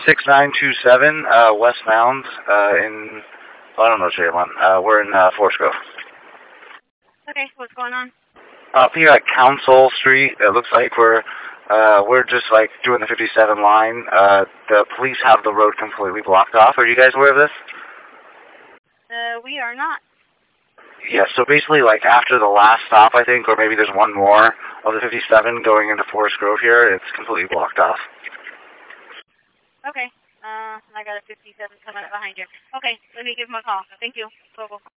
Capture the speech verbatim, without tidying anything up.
six nine two seven, uh, westbound, uh, in, well, I don't know, Jalen. Uh, we're in, uh, Forest Grove. Okay, what's going on? Up here at Council Street, it looks like we're, uh, we're just, like, doing the fifty-seven line. Uh, the police have the road completely blocked off. Are you guys aware of this? Uh, we are not. Yeah, so basically, like, after the last stop, I think, or maybe there's one more of the fifty-seven going into Forest Grove here, it's completely blocked off. Okay. Uh, I got a fifty-seven coming up behind you. Okay, let me give him a call. Thank you. Go, go.